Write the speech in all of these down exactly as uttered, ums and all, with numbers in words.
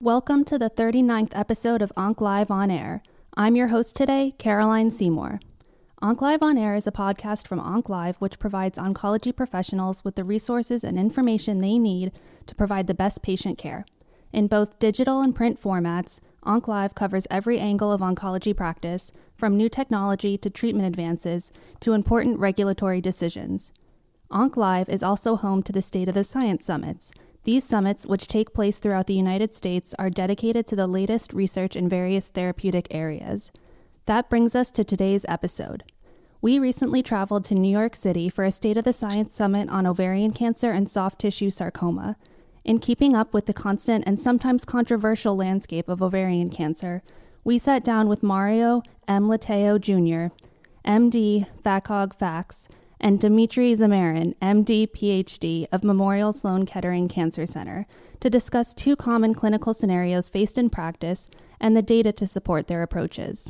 Welcome to the thirty-ninth episode of Onc Live On Air. I'm your host today, Caroline Seymour. Onc Live On Air is a podcast from Onc Live which provides oncology professionals with the resources and information they need to provide the best patient care. In both digital and print formats, Onc Live covers every angle of oncology practice, from new technology to treatment advances to important regulatory decisions. Onc Live is also home to the State of the Science Summits. These summits, which take place throughout the United States, are dedicated to the latest research in various therapeutic areas. That brings us to today's episode. We recently traveled to New York City for a State of the Science Summit on ovarian cancer and soft tissue sarcoma. In keeping up with the constant and sometimes controversial landscape of ovarian cancer, we sat down with Mario M. Lateo Junior, M D, FACOG Fax, and Dimitri Zamarin, M D, P H D, of Memorial Sloan Kettering Cancer Center, to discuss two common clinical scenarios faced in practice and the data to support their approaches.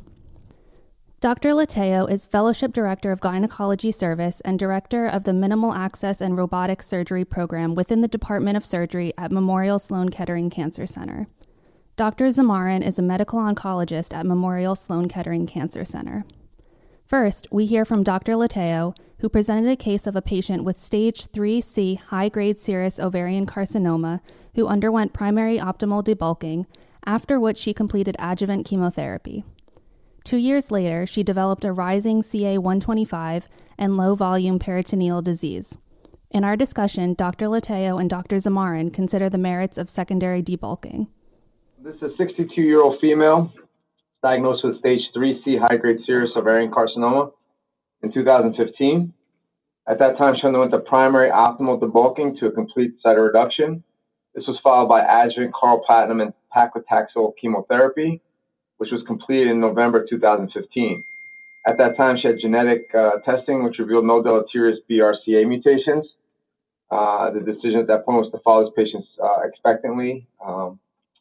Doctor Lateo is Fellowship Director of Gynecology Service and Director of the Minimal Access and Robotic Surgery Program within the Department of Surgery at Memorial Sloan Kettering Cancer Center. Doctor Zamarin is a medical oncologist at Memorial Sloan Kettering Cancer Center. First, we hear from Doctor Lateo, who presented a case of a patient with stage three C high-grade serous ovarian carcinoma who underwent primary optimal debulking, after which she completed adjuvant chemotherapy. Two years later, she developed a rising C A one twenty-five and low-volume peritoneal disease. In our discussion, Doctor Lateo and Doctor Zamarin consider the merits of secondary debulking. This is a sixty-two-year-old female diagnosed with stage three C high-grade serous ovarian carcinoma in two thousand fifteen. At that time, she underwent the primary optimal debulking to a complete cytoreduction. This was followed by adjuvant carboplatin and paclitaxel chemotherapy, which was completed in November two thousand fifteen. At that time, she had genetic uh, testing, which revealed no deleterious B R C A mutations. Uh, the decision at that point was to follow this patient uh, expectantly. Um,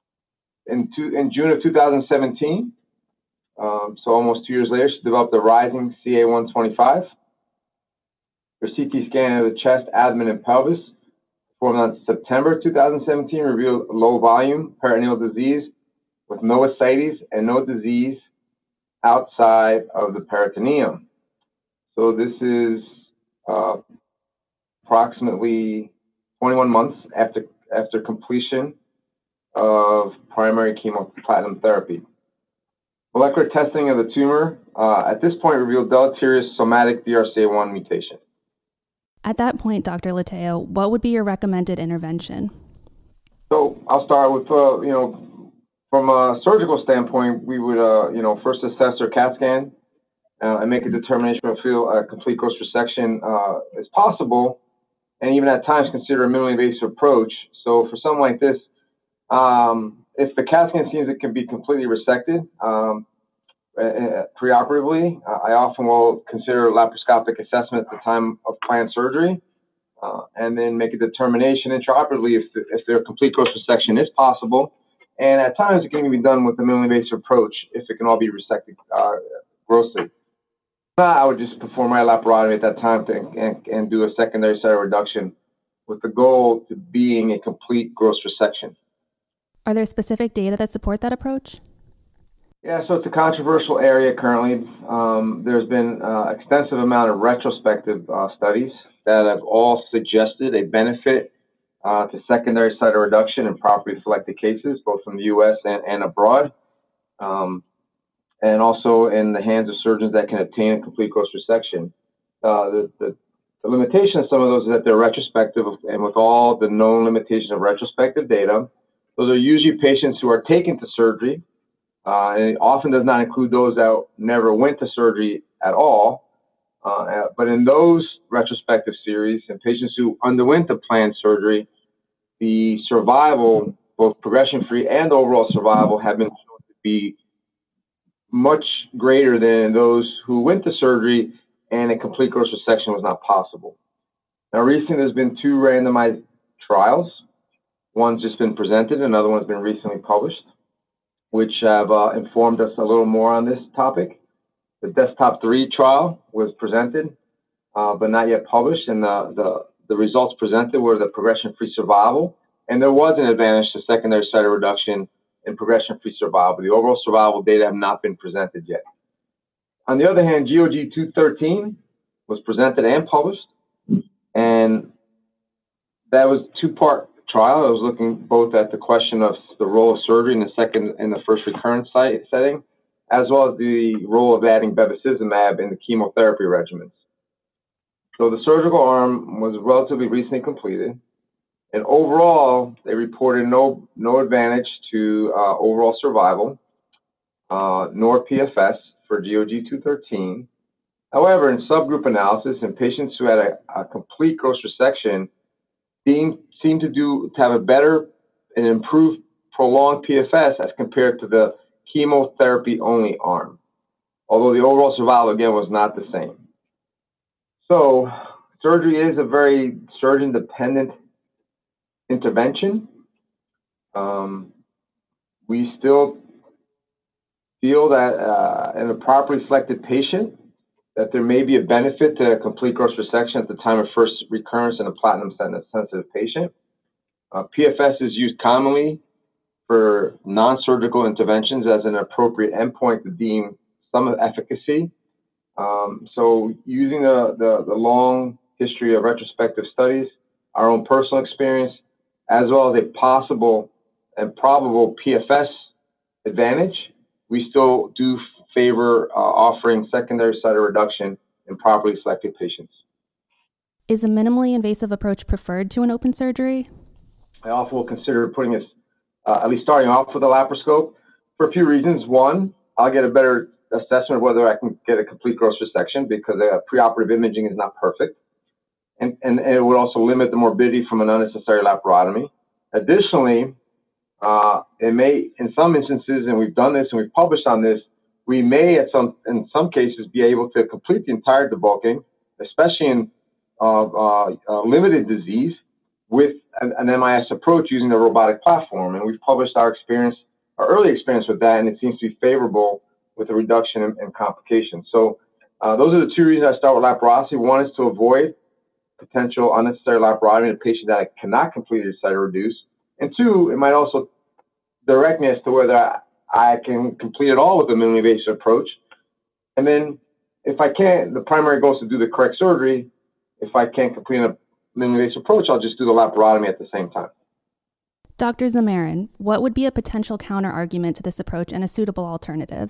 in, two, in June of two thousand seventeen, um, so almost two years later, she developed a rising C A one twenty-five. Her C T scan of the chest, abdomen, and pelvis, performed on September two thousand seventeen, revealed low volume peritoneal disease with no ascites and no disease outside of the peritoneum. So this is uh, approximately twenty-one months after after completion of primary chemoplatinum therapy. Molecular testing of the tumor uh, at this point revealed deleterious somatic B R C A one mutation. At that point, Doctor Lateo, what would be your recommended intervention? So I'll start with, uh, you know, from a surgical standpoint, we would, uh, you know, first assess her CAT scan uh, and make a determination if a complete gross resection uh, is possible, and even at times consider a minimally invasive approach. So for something like this, um, if the CAT scan seems it can be completely resected um, uh, preoperatively, uh, I often will consider laparoscopic assessment at the time of planned surgery, uh, and then make a determination intraoperatively if the, if their complete gross resection is possible. And at times, it can even be done with a minimally invasive approach if it can all be resected uh, grossly. I would just perform my laparotomy at that time to, and, and do a secondary cytoreduction with the goal to being a complete gross resection. Are there specific data that support that approach? Yeah, so it's a controversial area currently. Um, there's been uh, extensive amount of retrospective uh, studies that have all suggested a benefit Uh, to secondary cytoreduction in properly selected cases, both from the U S and, and abroad, um, and also in the hands of surgeons that can obtain a complete gross resection. Uh, the, the, the limitation of some of those is that they're retrospective, and with all the known limitations of retrospective data, those are usually patients who are taken to surgery, uh, and it often does not include those that never went to surgery at all. Uh, but in those retrospective series, and patients who underwent the planned surgery, the survival, both progression-free and overall survival, have been shown to be much greater than those who went to surgery and a complete gross resection was not possible. Now, recently, there's been two randomized trials. One's just been presented, another one's been recently published, which have uh, informed us a little more on this topic. The Desktop three trial was presented, uh, but not yet published, and the, the, the results presented were the progression-free survival, and there was an advantage to secondary cytoreduction in progression-free survival. The overall survival data have not been presented yet. On the other hand, G O G two thirteen was presented and published, and that was a two-part trial. I was looking both at the question of the role of surgery in the second and the first recurrence site setting, as well as the role of adding bevacizumab in the chemotherapy regimens. So the surgical arm was relatively recently completed, and overall, they reported no, no advantage to uh, overall survival, uh, nor P F S for G O G two thirteen. However, in subgroup analysis, in patients who had a, a complete gross resection, seemed, seemed to do to have a better and improved prolonged P F S as compared to the chemotherapy-only arm, although the overall survival, again, was not the same. So surgery is a very surgeon-dependent intervention. Um, we still feel that uh, in a properly selected patient, that there may be a benefit to a complete gross resection at the time of first recurrence in a platinum-sensitive patient. Uh, P F S is used commonly for non-surgical interventions as an appropriate endpoint to deem some efficacy. Um, so using the, the, the long history of retrospective studies, our own personal experience, as well as a possible and probable P F S advantage, we still do favor uh, offering secondary cytoreduction in properly selected patients. Is a minimally invasive approach preferred to an open surgery? I also will consider putting this, uh, at least starting off with a laparoscope for a few reasons. One, I'll get a better assessment of whether I can get a complete gross resection because uh, preoperative imaging is not perfect. And, and, and it would also limit the morbidity from an unnecessary laparotomy. Additionally, uh, it may, in some instances, and we've done this and we've published on this, we may, at some, in some cases, be able to complete the entire debulking, especially in uh, uh, uh, limited disease, with an, an M I S approach using the robotic platform. And we've published our experience, our early experience with that, and it seems to be favorable with a reduction in, in complications. So uh, those are the two reasons I start with laparoscopy. One is to avoid potential unnecessary laparotomy in a patient that cannot completely cytoreduce. And two, it might also direct me as to whether I, I can complete it all with a minimally invasive approach. And then if I can't, the primary goal is to do the correct surgery. If I can't complete a minimally invasive approach, I'll just do the laparotomy at the same time. Doctor Zamarin, what would be a potential counter-argument to this approach and a suitable alternative?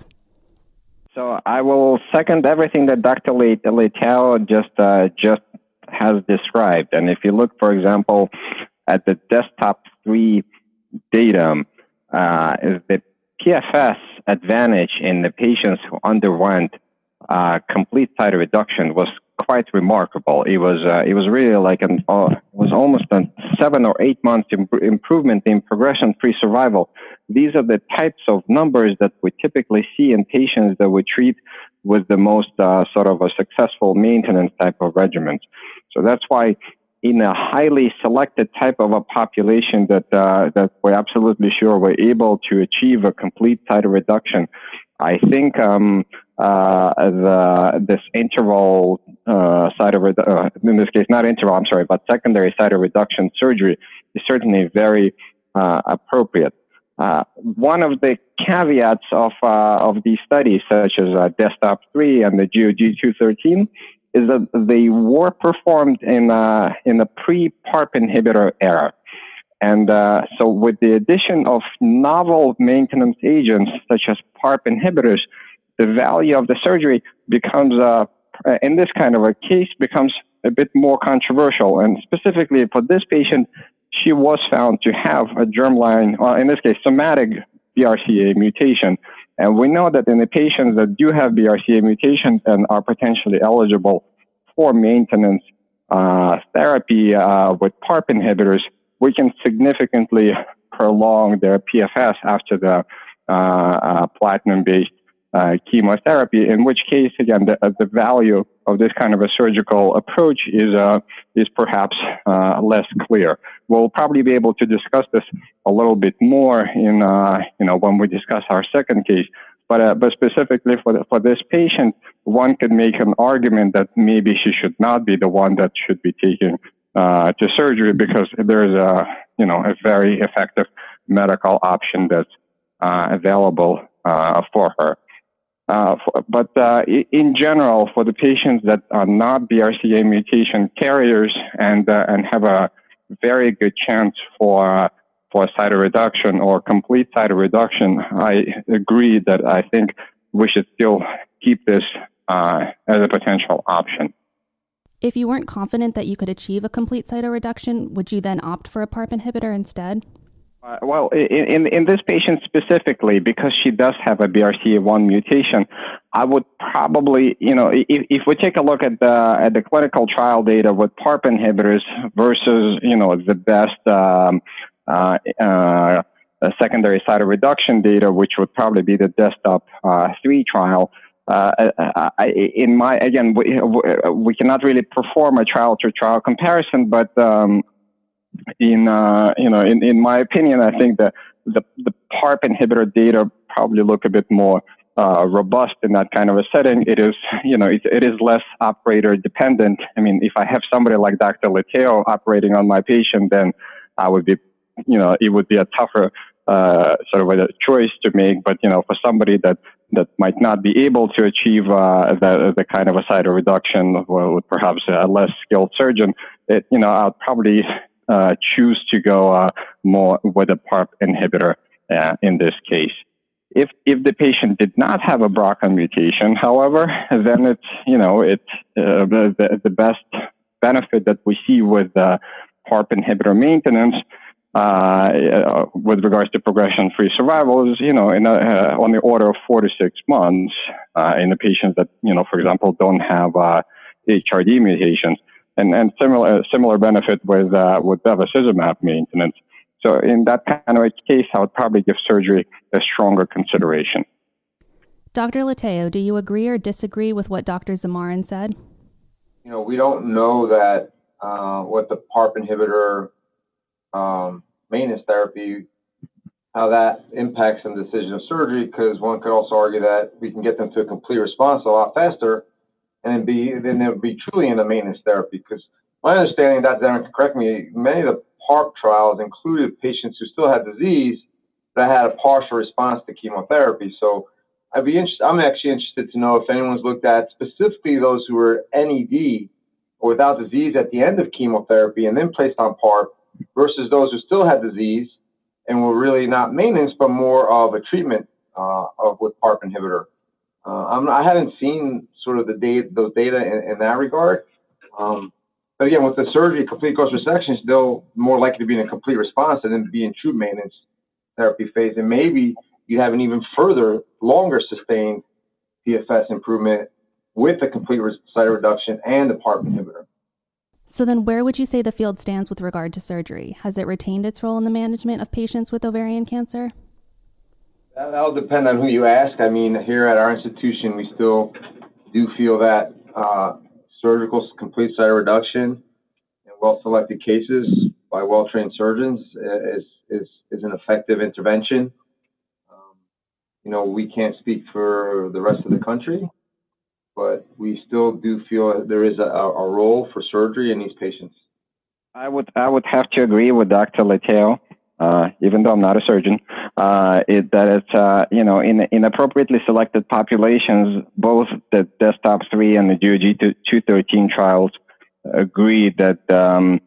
So I will second everything that Doctor Leitao just uh, just has described. And if you look, for example, at the desktop three data, uh, is the P F S advantage in the patients who underwent uh, complete cytoreduction was quite remarkable. It was uh, it was really like an uh, it was almost a seven or eight months imp- improvement in progression-free survival. These are the types of numbers that we typically see in patients that we treat with the most uh, sort of a successful maintenance type of regimens. So that's why in a highly selected type of a population that uh, that we're absolutely sure we're able to achieve a complete cytoreduction, I think um, uh, the, this interval uh, cytoredu- uh, in this case, not interval, I'm sorry, but secondary cytoreduction surgery is certainly very uh, appropriate. Uh, one of the caveats of uh, of these studies, such as uh, desktop three and the G O G two thirteen, is that they were performed in uh, in the pre-PARP inhibitor era. And uh, so with the addition of novel maintenance agents, such as PARP inhibitors, the value of the surgery becomes, uh, in this kind of a case, becomes a bit more controversial. And specifically for this patient, she was found to have a germline, or in this case, somatic B R C A mutation. And we know that in the patients that do have B R C A mutations and are potentially eligible for maintenance uh, therapy uh, with PARP inhibitors, we can significantly prolong their P F S after the uh, uh, platinum-based uh, chemotherapy, in which case, again, the, the value of this kind of a surgical approach is uh, is perhaps uh, less clear. We'll probably be able to discuss this a little bit more in uh, you know when we discuss our second case. But uh, but specifically for the, for this patient, one could make an argument that maybe she should not be the one that should be taking uh, to surgery because there is a you know a very effective medical option that's uh, available uh, for her. Uh, for, but uh, in general, for the patients that are not B R C A mutation carriers and uh, and have a very good chance for uh, for cytoreduction or complete cytoreduction, I agree that I think we should still keep this uh, as a potential option. If you weren't confident that you could achieve a complete cytoreduction, would you then opt for a PARP inhibitor instead? Uh, well, in, in this patient specifically, because she does have a B R C A one mutation, I would probably, you know, if, if we take a look at the at the clinical trial data with PARP inhibitors versus, you know, the best um, uh, uh, secondary cytoreduction data, which would probably be the Desktop uh, three trial. Uh, I, in my again, we, we cannot really perform a trial-to-trial comparison, but um, in uh, you know, in, in my opinion, I think that the the PARP inhibitor data probably look a bit more uh, robust in that kind of a setting. It is, you know, it, it is less operator dependent. I mean, if I have somebody like Doctor Letteo operating on my patient, then I would be, you know, it would be a tougher uh, sort of a choice to make. But you know, for somebody that that might not be able to achieve uh, the, the kind of a cytoreduction well, with perhaps a less skilled surgeon, it, you know, I'll probably uh, choose to go uh, more with a PARP inhibitor uh, in this case. If if the patient did not have a B R C A mutation, however, then it's, you know, it's uh, the, the best benefit that we see with uh, PARP inhibitor maintenance Uh, with regards to progression-free survival is, you know, in a, uh, on the order of four to six months uh, in the patients that, you know, for example, don't have uh, H R D mutations, and and similar similar benefit with uh, with bevacizumab maintenance. So in that kind of a case, I would probably give surgery a stronger consideration. Doctor Letteo, do you agree or disagree with what Doctor Zamarin said? You know, we don't know that uh, what the PARP inhibitor um, maintenance therapy, how that impacts on the decision of surgery, because one could also argue that we can get them to a complete response a lot faster, and then be then it would be truly in a maintenance therapy. Because my understanding, Doctor Darren can correct me, many of the PARP trials included patients who still had disease that had a partial response to chemotherapy. So I'd be interested. I'm actually interested to know if anyone's looked at specifically those who were N E D or without disease at the end of chemotherapy and then placed on PARP, versus those who still had disease and were really not maintenance, but more of a treatment uh, of with PARP inhibitor. Uh, I'm, I haven't seen sort of the data, those data in, in that regard. Um, but again, with the surgery, complete ghost resection, still more likely to be in a complete response and then to be in true maintenance therapy phase. And maybe you have an even further, longer sustained P F S improvement with the complete cytoreduction and the PARP inhibitor. So then where would you say the field stands with regard to surgery? Has it retained its role in the management of patients with ovarian cancer? That, that'll depend on who you ask. I mean, here at our institution, we still do feel that uh, surgical complete cytoreduction in well-selected cases by well-trained surgeons is, is, is an effective intervention. Um, you know, we can't speak for the rest of the country, but we still do feel there is a, a role for surgery in these patients. I would I would have to agree with Doctor Letteo, uh, even though I'm not a surgeon, uh, it, that it's, uh, you know, in, in appropriately selected populations, both the Desktop three and the G O G two thirteen trials agree that um,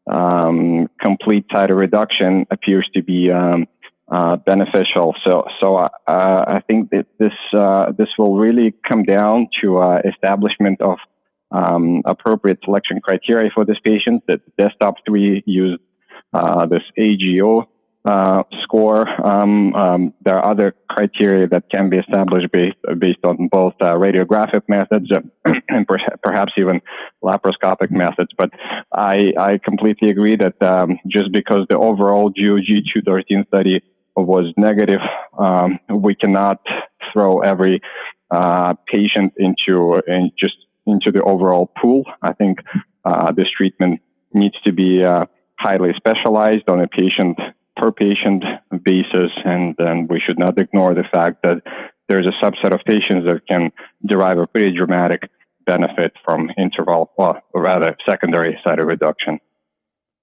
um, complete cytoreduction appears to be um, Uh, beneficial. So, so uh, I think that this uh, this will really come down to uh, establishment of um, appropriate selection criteria for this patient. That Desktop three used uh, this A G O uh, score. Um, um, there are other criteria that can be established based based on both uh, radiographic methods and perhaps even laparoscopic methods. But I I completely agree that um, just because the overall G O G two thirteen study was negative, um, we cannot throw every uh, patient into in just into the overall pool. I think uh, this treatment needs to be uh, highly specialized on a patient per patient basis, and then we should not ignore the fact that there's a subset of patients that can derive a pretty dramatic benefit from interval, well, or rather secondary cytoreduction.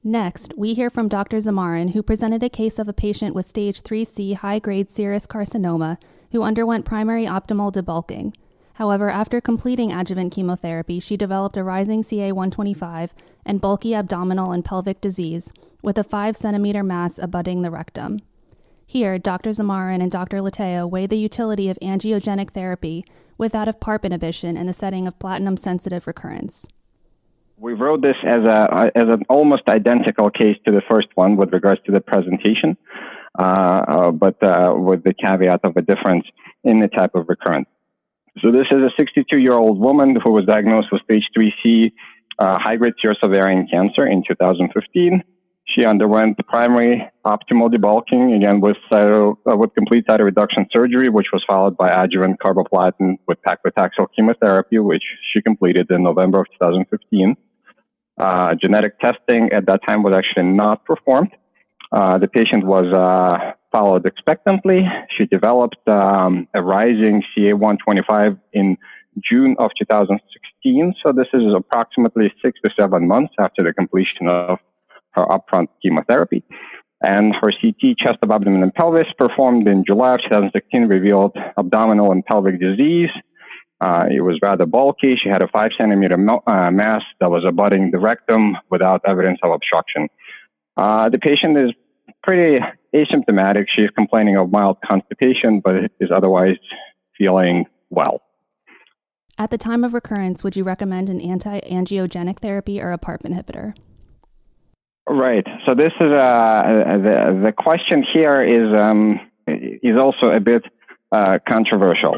Next, we hear from Doctor Zamarin, who presented a case of a patient with stage three C high-grade serous carcinoma who underwent primary optimal debulking. However, after completing adjuvant chemotherapy, she developed a rising C A one twenty-five and bulky abdominal and pelvic disease with a five centimeter mass abutting the rectum. Here, Doctor Zamarin and Doctor Latteo weigh the utility of angiogenic therapy with that of PARP inhibition in the setting of platinum-sensitive recurrence. We wrote this as a as an almost identical case to the first one with regards to the presentation, uh, uh, but uh, with the caveat of a difference in the type of recurrence. So this is a sixty-two-year-old woman who was diagnosed with stage three C uh, high-grade serous ovarian cancer in two thousand fifteen. She underwent primary optimal debulking, again with cyto, uh, with complete cytoreduction surgery, which was followed by adjuvant carboplatin with paclitaxel chemotherapy, which she completed in November of two thousand fifteen. Uh, genetic testing at that time was actually not performed. Uh, the patient was uh, followed expectantly. She developed um, a rising C A one twenty-five in June of two thousand sixteen. So this is approximately six to seven months after the completion of her upfront chemotherapy. And her C T chest of abdomen and pelvis performed in July of two thousand sixteen revealed abdominal and pelvic disease. Uh, it was rather bulky. She had a five centimeter mo- uh, mass that was abutting the rectum without evidence of obstruction. Uh, the patient is pretty asymptomatic. She is complaining of mild constipation, but is otherwise feeling well. At the time of recurrence, would you recommend an anti-angiogenic therapy or a PARP inhibitor? Right. So this is uh, the the question here is um, is also a bit uh, controversial.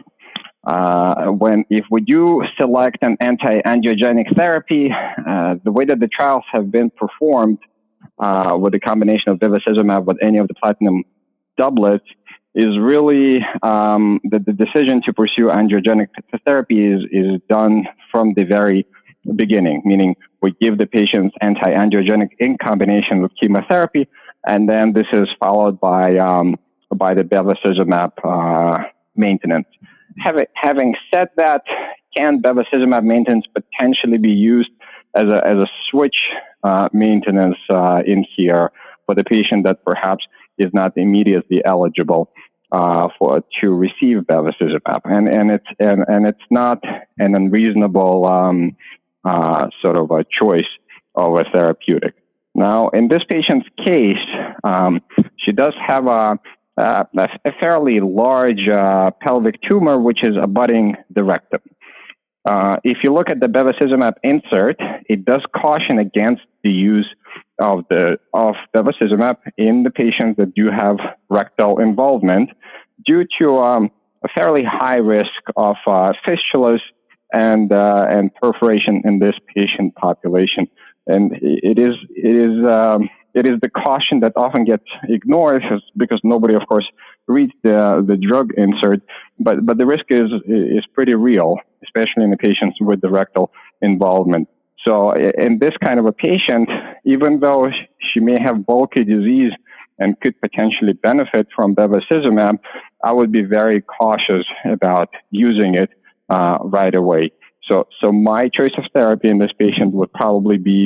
Uh, when if we do select an anti-angiogenic therapy, uh, the way that the trials have been performed uh, with the combination of bevacizumab with any of the platinum doublets is really um, the, the decision to pursue angiogenic therapy is is done from the very beginning, meaning we give the patients anti-angiogenic in combination with chemotherapy, and then this is followed by um, by the bevacizumab uh, maintenance. Having, having said that, can bevacizumab maintenance potentially be used as a as a switch uh, maintenance uh, in here for the patient that perhaps is not immediately eligible uh, for to receive bevacizumab, and and it's and, and it's not an unreasonable um, uh, sort of a choice of a therapeutic. Now, in this patient's case, um, she does have a Uh, a fairly large uh, pelvic tumor, which is abutting the rectum. Uh, if you look at the bevacizumab insert, it does caution against the use of the of bevacizumab in the patients that do have rectal involvement due to um, a fairly high risk of uh, fistulas and uh, and perforation in this patient population. And it is it is. Um, It is the caution that often gets ignored because nobody, of course, reads the the drug insert. But but the risk is is pretty real, especially in the patients with the rectal involvement. So in this kind of a patient, even though she may have bulky disease and could potentially benefit from bevacizumab, I would be very cautious about using it uh, right away. So so my choice of therapy in this patient would probably be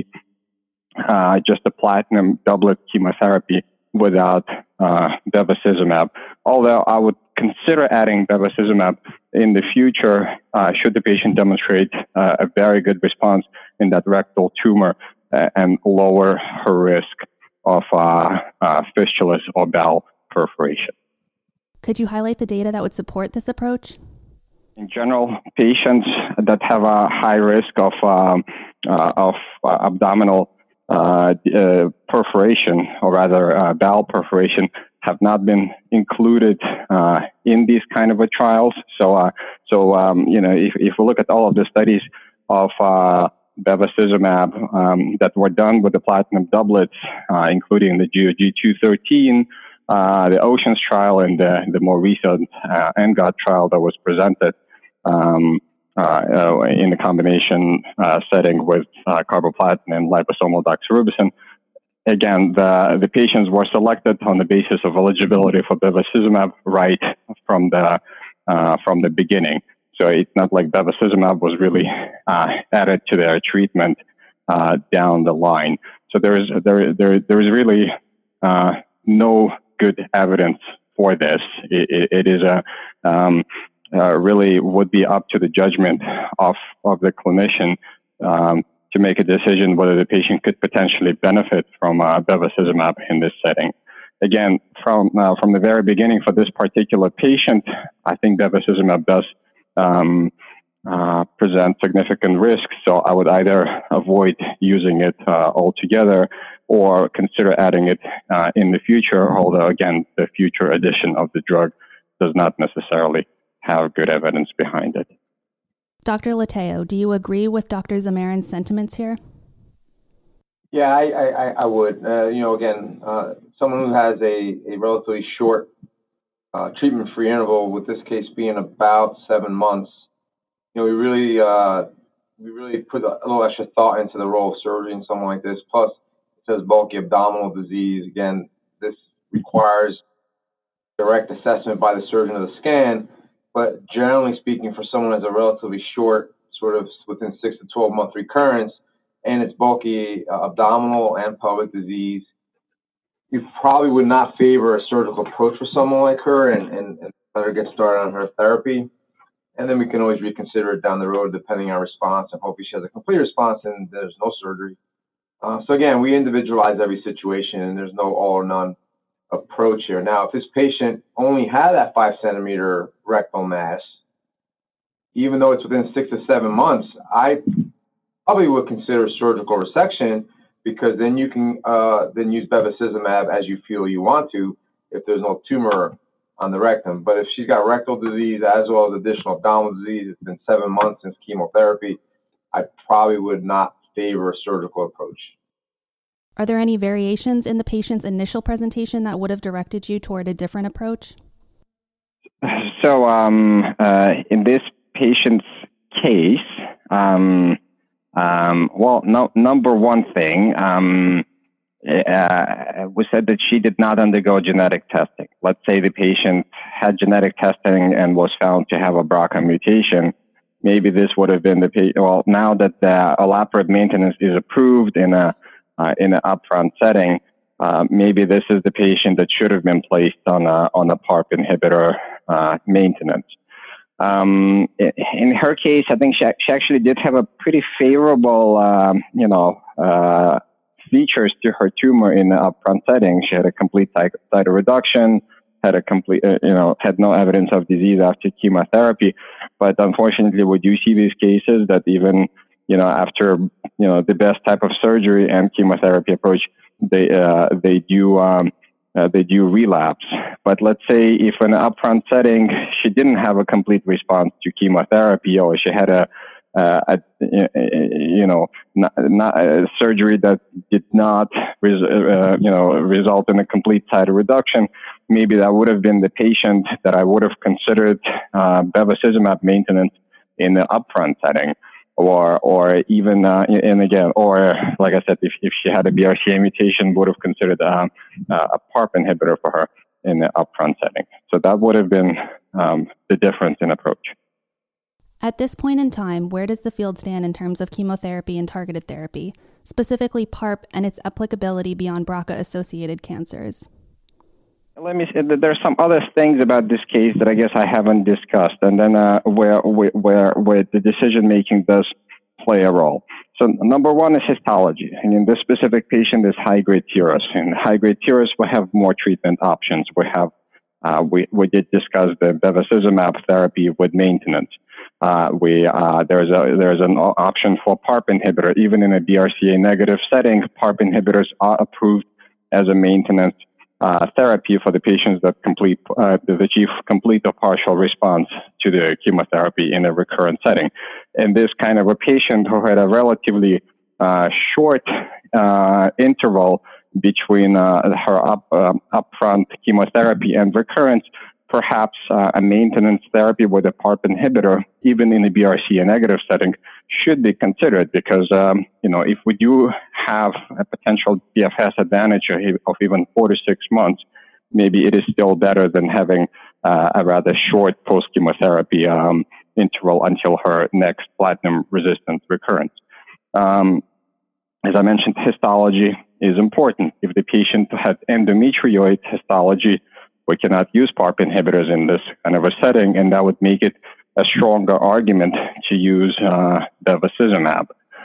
Uh, just a platinum doublet chemotherapy without uh, bevacizumab. Although I would consider adding bevacizumab in the future uh, should the patient demonstrate uh, a very good response in that rectal tumor uh, and lower her risk of uh, uh, fistulas or bowel perforation. Could you highlight the data that would support this approach? In general, patients that have a high risk of um, uh, of uh, abdominal Uh, uh, perforation, or rather uh, bowel perforation, have not been included uh, in these kind of a trials. So, uh, so um, you know, if, if we look at all of the studies of uh, bevacizumab um, that were done with the platinum doublets, uh, including the G O G two thirteen, uh, the OCEANS trial, and the, the more recent uh, ENGOT trial that was presented Um, Uh, uh, in the combination uh, setting with uh, carboplatin and liposomal doxorubicin. Again, the, the patients were selected on the basis of eligibility for bevacizumab right from the uh, from the beginning. So it's not like bevacizumab was really uh, added to their treatment uh, down the line. So there is there there there is really uh, no good evidence for this. It, it, it is a um, uh, really would be up to the judgment of of the clinician um, to make a decision whether the patient could potentially benefit from uh, bevacizumab in this setting. Again, from uh, from the very beginning for this particular patient, I think bevacizumab does um, uh, present significant risks. So I would either avoid using it uh, altogether or consider adding it uh, in the future, although again, the future addition of the drug does not necessarily have good evidence behind it. Doctor Letteo, do you agree with Doctor Zamarin's sentiments here? Yeah, I, I, I would. Uh, you know, again, uh, someone who has a, a relatively short uh, treatment-free interval, with this case being about seven months, you know, we really uh, we really put a little extra thought into the role of surgery in someone like this. Plus, it says bulky abdominal disease. Again, this requires direct assessment by the surgeon of the scan. But generally speaking, for someone who has a relatively short, sort of within six to twelve month recurrence, and it's bulky uh, abdominal and pelvic disease, you probably would not favor a surgical approach for someone like her and, and, and let her get started on her therapy. And then we can always reconsider it down the road depending on response, and hopefully she has a complete response and there's no surgery. Uh, so again, we individualize every situation and there's no all or none approach here. Now, if this patient only had that five centimeter rectal mass, even though it's within six to seven months, I probably would consider surgical resection, because then you can uh, then use bevacizumab as you feel you want to if there's no tumor on the rectum. But if she's got rectal disease as well as additional abdominal disease, it's been seven months since chemotherapy, I probably would not favor a surgical approach. Are there any variations in the patient's initial presentation that would have directed you toward a different approach? So um, uh, in this patient's case, um, um, well, no, number one thing, um, uh, we said that she did not undergo genetic testing. Let's say the patient had genetic testing and was found to have a B R C A mutation. Maybe this would have been the patient. Well, now that the olaparib maintenance is approved in a uh, in an upfront setting, uh, maybe this is the patient that should have been placed on a on a PARP inhibitor uh, maintenance. Um, in her case, I think she, she actually did have a pretty favorable, um, you know, uh, features to her tumor in the upfront setting. She had a complete cytoreduction, had a complete, uh, you know, had no evidence of disease after chemotherapy. But unfortunately, we do see these cases that even, you know, after, you know, the best type of surgery and chemotherapy approach, they uh, they do. Um, Uh, they do relapse. But let's say if in an upfront setting, she didn't have a complete response to chemotherapy, or she had a, uh, a you know, not, not a surgery that did not, res- uh, you know, result in a complete cytoreduction, maybe that would have been the patient that I would have considered uh, bevacizumab maintenance in the upfront setting. Or, or even, uh, and again, or like I said, if, if she had a B R C A mutation, would have considered uh, uh, a PARP inhibitor for her in the upfront setting. So that would have been um, the difference in approach. At this point in time, where does the field stand in terms of chemotherapy and targeted therapy, specifically PARP and its applicability beyond B R C A-associated cancers? Let me say that there's some other things about this case that I guess I haven't discussed, and then uh, where, where where the decision making does play a role. So number one is histology. And in this specific patient is high-grade serous. In high-grade serous, we have more treatment options. We have uh, we we did discuss the bevacizumab therapy with maintenance. Uh, we uh, there's a there's an option for PARP inhibitor. Even in a B R C A negative setting, PARP inhibitors are approved as a maintenance Uh, therapy for the patients that complete uh, that achieve complete or partial response to the chemotherapy in a recurrent setting. And this kind of a patient who had a relatively uh, short uh, interval between uh, her up, uh, upfront chemotherapy and recurrence, perhaps uh, a maintenance therapy with a PARP inhibitor, even in a B R C A negative setting, should be considered, because um, you know, if we do have a potential B F S advantage of even four to six months, maybe it is still better than having uh, a rather short post-chemotherapy um, interval until her next platinum-resistant recurrence. Um, as I mentioned, histology is important. If the patient had endometrioid histology, we cannot use PARP inhibitors in this kind of a setting, and that would make it a stronger argument to use uh, bevacizumab.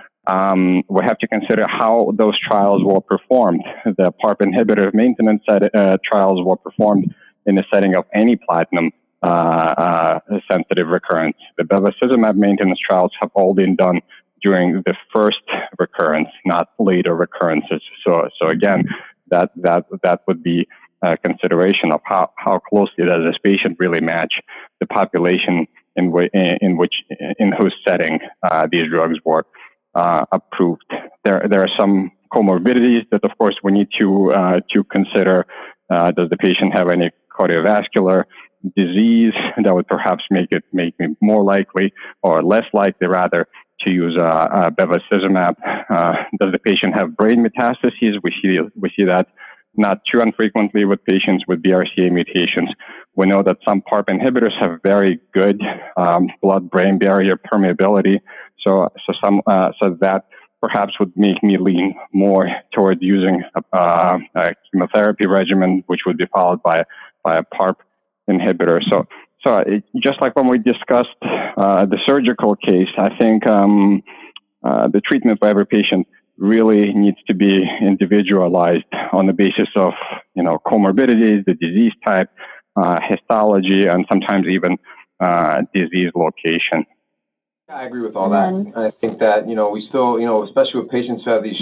Um, we have to consider how those trials were performed. The PARP inhibitor maintenance set, uh, trials were performed in the setting of any platinum uh, uh, sensitive recurrence. The bevacizumab maintenance trials have all been done during the first recurrence, not later recurrences. So, so again, that that that would be a consideration of how, how closely does this patient really match the population in, w- in which in whose setting uh, these drugs were uh, approved. There there are some comorbidities that, of course, we need to uh, to consider. Uh, does the patient have any cardiovascular disease that would perhaps make it make me more likely or less likely, rather, to use uh, uh, bevacizumab? Uh, does the patient have brain metastases? We see we see that not too infrequently with patients with B R C A mutations. We know that some PARP inhibitors have very good um, blood-brain barrier permeability, so so some uh, so that perhaps would make me lean more toward using a, uh, a chemotherapy regimen, which would be followed by by a PARP inhibitor. So. So it, just like when we discussed uh, the surgical case, I think um, uh, the treatment for every patient really needs to be individualized on the basis of, you know, comorbidities, the disease type, uh, histology, and sometimes even uh, disease location. I agree with all that. I think that, you know, we still, you know, especially with patients who have these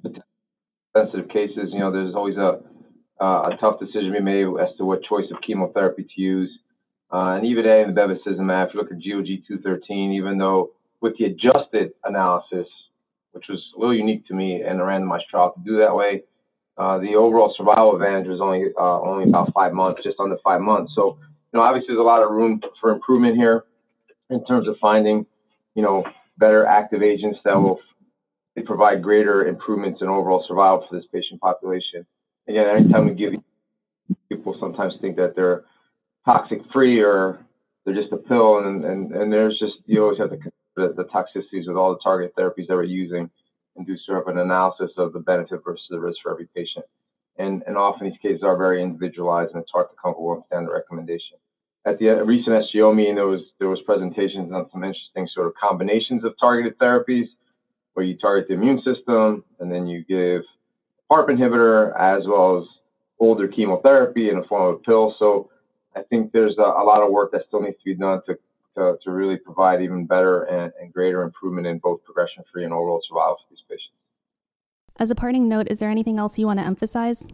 sensitive cases, you know, there's always a, uh, a tough decision to be made as to what choice of chemotherapy to use. Uh, and even today in the bevacizumab, if you look at G O G two thirteen, even though with the adjusted analysis, which was a little unique to me in a randomized trial to do that way, uh, the overall survival advantage was only uh, only about five months, just under five months. So, you know, obviously there's a lot of room for improvement here in terms of finding, you know, better active agents that will f- provide greater improvements in overall survival for this patient population. Again, anytime we give people, sometimes think that they're toxic free or they're just a pill, and, and, and there's just, you always have to consider the, the toxicities with all the target therapies that we're using and do sort of an analysis of the benefit versus the risk for every patient. And, and often these cases are very individualized, and it's hard to come up with a standard recommendation. At the recent S G O meeting, there was, there was presentations on some interesting sort of combinations of targeted therapies where you target the immune system and then you give PARP inhibitor as well as older chemotherapy in the form of a pill. So I think there's a, a lot of work that still needs to be done to to, to really provide even better and, and greater improvement in both progression-free and overall survival for these patients. As a parting note, is there anything else you want to emphasize?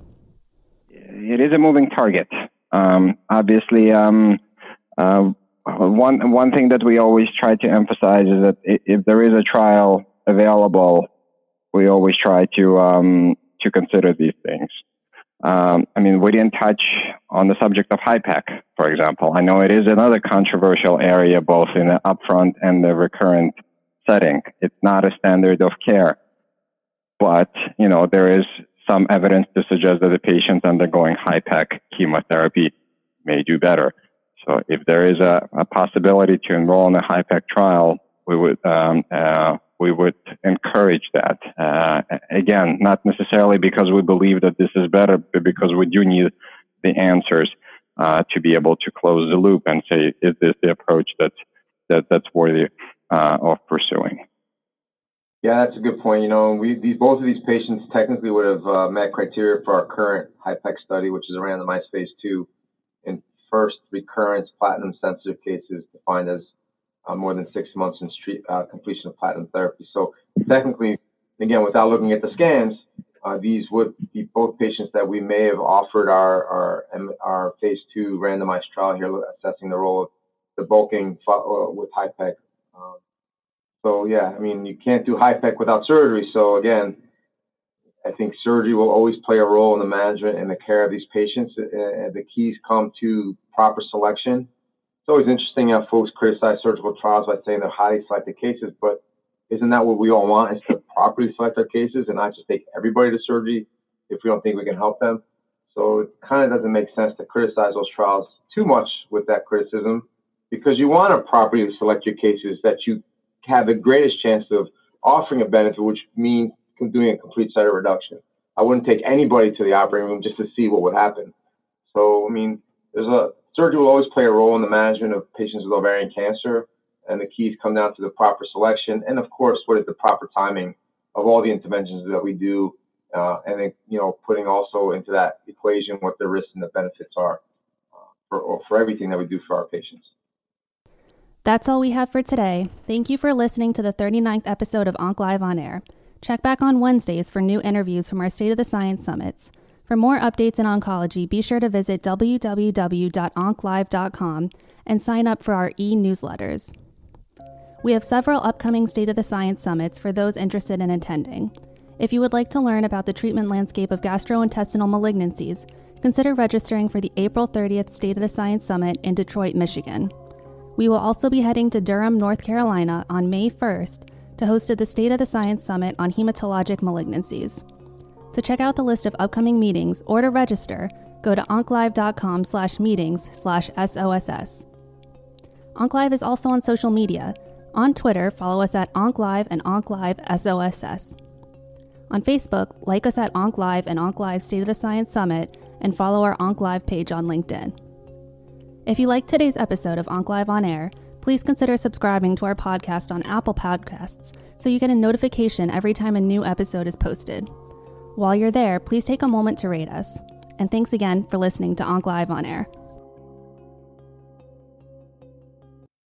It is a moving target. Um, obviously, um, uh, one one thing that we always try to emphasize is that if there is a trial available, we always try to um, to consider these things. Um, I mean, we didn't touch on the subject of HIPEC, for example. I know it is another controversial area, both in the upfront and the recurrent setting. It's not a standard of care, but, you know, there is some evidence to suggest that the patients undergoing HIPEC chemotherapy may do better. So if there is a, a possibility to enroll in a HIPEC trial, we would um, uh, we would encourage that. Uh, again, not necessarily because we believe that this is better, but because we do need the answers uh, to be able to close the loop and say, is this the approach that's, that, that's worthy uh, of pursuing? Yeah, that's a good point. You know, we these both of these patients technically would have uh, met criteria for our current HIPEC study, which is a randomized phase two in first recurrence platinum-sensitive cases defined as Uh, more than six months in street, uh, completion of platinum therapy. So technically, again, without looking at the scans, uh, these would be both patients that we may have offered our our, our phase two randomized trial here, assessing the role of the bulking uh, with HIPEC. Um, so yeah, I mean, you can't do HIPEC without surgery. So again, I think surgery will always play a role in the management and the care of these patients. Uh, the keys come to proper selection. It's always interesting how folks criticize surgical trials by saying they're highly selected cases, but isn't that what we all want, is to properly select our cases and not just take everybody to surgery if we don't think we can help them? So it kind of doesn't make sense to criticize those trials too much with that criticism, because you want to properly select your cases that you have the greatest chance of offering a benefit, which means doing a complete cytoreduction. I wouldn't take anybody to the operating room just to see what would happen. So, I mean, there's a surgery will always play a role in the management of patients with ovarian cancer, and the keys come down to the proper selection and, of course, what is the proper timing of all the interventions that we do, uh, and then, you know, putting also into that equation what the risks and the benefits are uh, for, for everything that we do for our patients. That's all we have for today. Thank you for listening to the thirty-ninth episode of Onc Live on Air. Check back on Wednesdays for new interviews from our State of the Science Summits. For more updates in oncology, be sure to visit w w w dot onc live dot com and sign up for our e-newsletters. We have several upcoming State of the Science Summits for those interested in attending. If you would like to learn about the treatment landscape of gastrointestinal malignancies, consider registering for the April thirtieth State of the Science Summit in Detroit, Michigan. We will also be heading to Durham, North Carolina on May first to host the State of the Science Summit on hematologic malignancies. To check out the list of upcoming meetings or to register, go to onclive.com slash meetings slash SOSS. OncLive is also on social media. On Twitter, follow us at OncLive and OncLiveSOSS. On Facebook, like us at OncLive and OncLive State of the Science Summit and follow our OncLive page on LinkedIn. If you liked today's episode of Onc Live on Air, please consider subscribing to our podcast on Apple Podcasts so you get a notification every time a new episode is posted. While you're there, please take a moment to rate us. And thanks again for listening to Onc Live on Air.